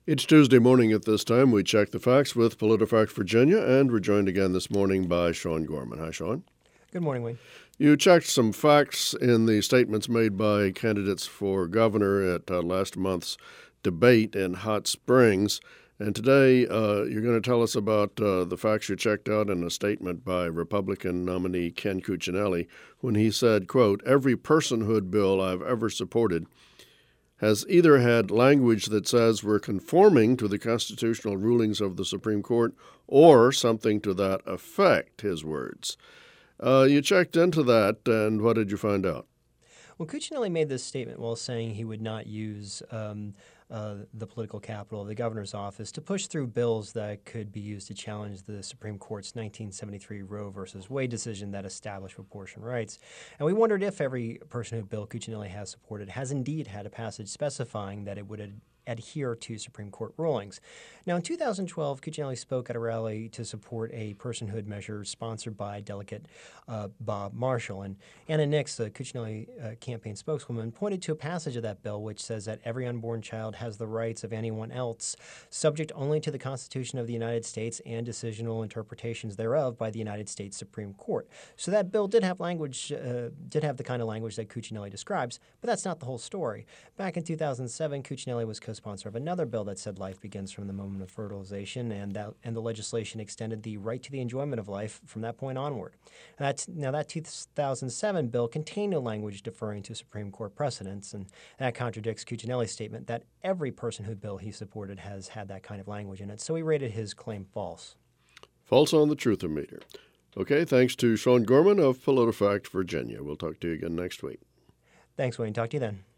Each Tuesday morning at this time, we check the facts with PolitiFact Virginia, and we're joined again this morning by Sean Gorman. Hi, Sean. Good morning, Wayne. You checked some facts in the statements made by candidates for governor at last month's debate in Hot Springs. And today, you're going to tell us about the facts you checked out in a statement by Republican nominee Ken Cuccinelli when he said, quote, "Every personhood bill I've ever supported has either had language that says we're conforming to the constitutional rulings of the Supreme Court or something to that effect," his words. You checked into that, and what did you find out? Well, Cuccinelli made this statement while saying he would not use the political capital of the governor's office to push through bills that could be used to challenge the Supreme Court's 1973 Roe versus Wade decision that established abortion rights. And we wondered if every personhood bill Cuccinelli has supported has indeed had a passage specifying that it would adhere to Supreme Court rulings. Now, in 2012, Cuccinelli spoke at a rally to support a personhood measure sponsored by Delegate Bob Marshall. And Anna Nix, the Cuccinelli campaign spokeswoman, pointed to a passage of that bill which says that every unborn child has the rights of anyone else, subject only to the Constitution of the United States and decisional interpretations thereof by the United States Supreme Court. So that bill did have language, did have the kind of language that Cuccinelli describes, but that's not the whole story. Back in 2007, Cuccinelli was co-sponsor of another bill that said life begins from the moment of fertilization, and the legislation extended the right to the enjoyment of life from that point onward. That 2007 bill contained no language deferring to Supreme Court precedents, and that contradicts Cuccinelli's statement that every personhood bill he supported has had that kind of language in it, so he rated his claim false. False on the Truthometer. Okay, thanks to Sean Gorman of PolitiFact Virginia. We'll talk to you again next week. Thanks, Wayne. Talk to you then.